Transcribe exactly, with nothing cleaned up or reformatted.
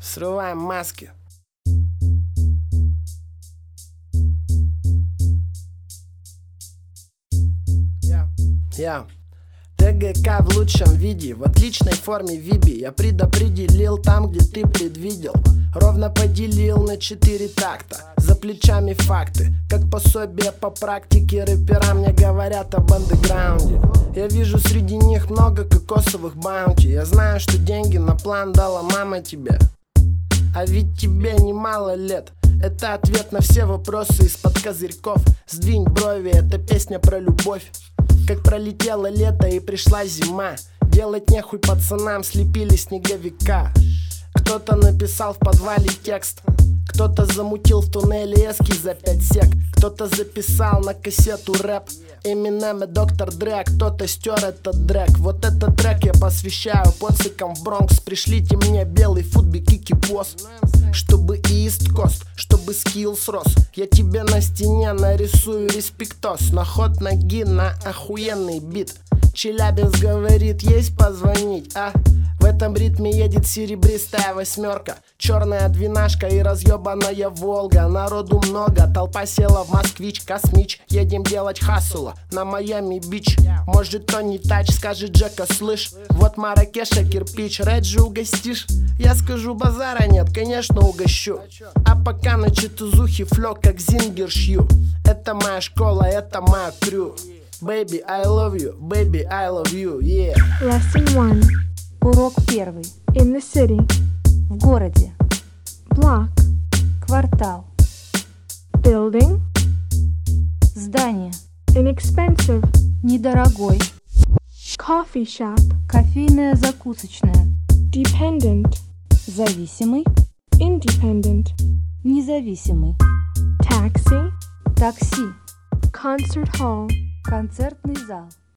Срываем маски. Я, я ТГК в лучшем виде, в отличной форме Виби. Я предопределил там, где ты предвидел. Ровно поделил на четыре такта. За плечами факты, как пособие по практике. Рэпера мне говорят об андеграунде. Я вижу среди них много кокосовых баунти. Я знаю, что деньги на план дала мама тебе. А ведь тебе немало лет. Это ответ на все вопросы из-под козырьков. Сдвинь брови, это песня про любовь. Как пролетело лето и пришла зима. Делать нехуй пацанам, слепили снеговика. Кто-то написал в подвале текст, кто-то замутил в туннеле эскиз за пять сек, кто-то записал на кассету рэп Eminem и доктор Dre, кто-то стер этот трек. Вот этот трек я посвящаю поцикам в Бронкс. Пришлите мне белый фут, бикики босс, чтобы East Coast, чтобы скиллс рос. Я тебе на стене нарисую респектос, на ход ноги на охуенный бит. Челябинск говорит, есть позвонить, а? В этом ритме едет серебристая восьмерка, черная двенашка и разъебанная Волга. Народу много, толпа села в москвич, космич. Едем делать хассула на Майами Бич. Может Тони Тач скажет Джека, слышь, вот Маракеша кирпич, Реджи угостишь? Я скажу, базара нет, конечно угощу. А пока на четузухе флё как зингер шью. Это моя школа, это моя крю. Baby, I love you, baby, I love you, yeah. Lesson one. Урок первый. In the city. В городе. Block. Квартал. Building. Здание. Inexpensive. Недорогой. Coffee shop. Кофейная закусочная. Dependent. Зависимый. Independent. Независимый. Taxi. Такси. Concert hall. Концертный зал.